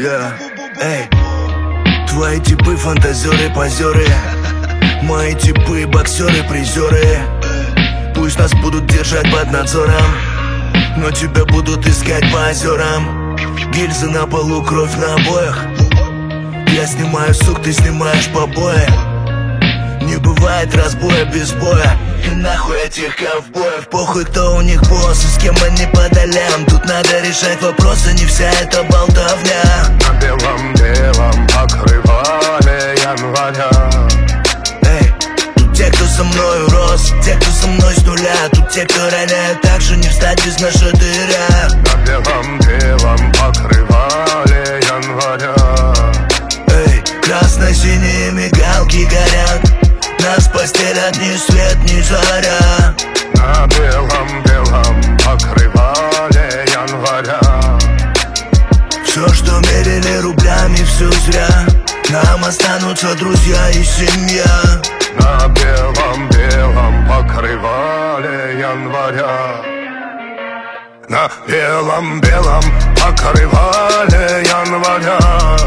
Эй, твои типы фантазеры, позеры, мои типы боксеры, призеры. Пусть нас будут держать под надзором, но тебя будут искать по озерам. Гильзы на полу, кровь на обоях. Я снимаю сук, ты снимаешь побои. Не бывает разбоя без боя. И нахуй этих ковбоев. Похуй, кто у них босс и с кем они по долям. Тут надо решать вопросы, не вся эта болтовня. На белом покрывале января. Эй, тут те, кто со мною рос, те, кто со мной с нуля. Тут те, кто роняют так же, не встать без нашатыря. На белом покрывале января. Эй, красно-синие мигалки горят. Нас постелят ни свет, ни заря. На белом покрывале января. Все, что мерили рублями, все зря. Нам останутся друзья и семья. На белом покрывале января. На белом покрывале января.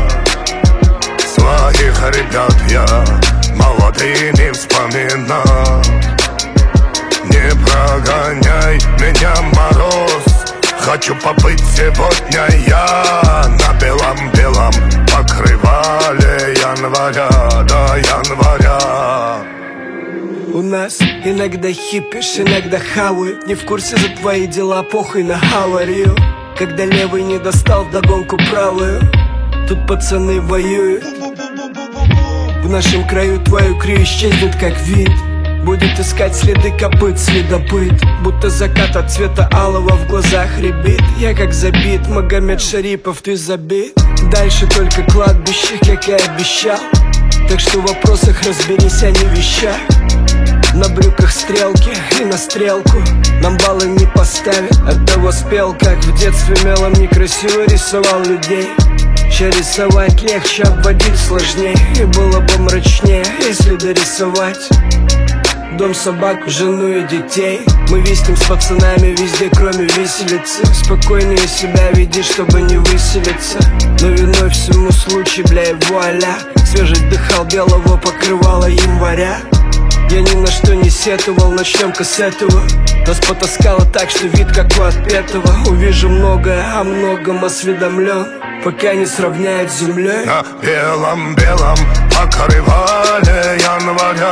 Своих ребят я молодыми вспоминал. Не прогоняй меня, мороз. Хочу побыть сегодня я на белом покрывале января, до января. У нас иногда хипишь, иногда хавают. Не в курсе за твои дела, похуй на аварию. Когда левый не достал вдогонку правую, тут пацаны воюют. В нашем краю твою крию исчезнет как вид. Будет искать следы копыт следопыт. Будто закат от цвета алого в глазах рябит. Я как забит, Магомед Шарипов, ты забит. Дальше только кладбище, как и обещал. Так что в вопросах разберись, а не вещах. На брюках стрелки и на стрелку нам баллы не поставят. Оттого спел, как в детстве мелом некрасиво рисовал людей. Ща рисовать легче, обводить сложнее. И было бы мрачнее, если дорисовать дом, собаку, жену и детей. Мы виснем с пацанами везде, кроме виселицы. Спокойнее себя веди, чтобы не выселиться. Но виной всему случай, бля, и вуаля. Свежий дыхал белого покрывала января. Я ни на что не сетовал, начнем-ка с этого. Нас потаскало так, что вид как у отпетого. Увижу многое, о многом осведомлен, пока не сравняют с землей. На белом покрывале января.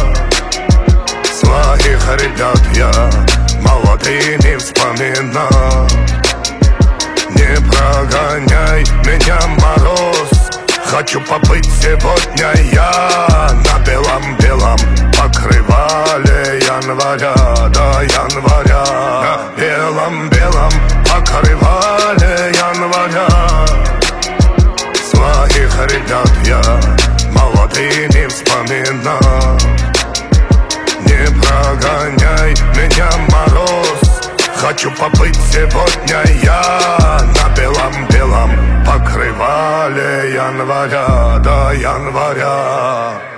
Своих ребят я молодыми вспоминал. Не прогоняй меня, мороз. Хочу побыть сегодня я на белом покрывале января, до января. На белом покрывале января. Своих ребят я молодыми вспоминал. Не прогоняй меня, мороз. Хочу побыть сегодня я на белом покрывале января, до января.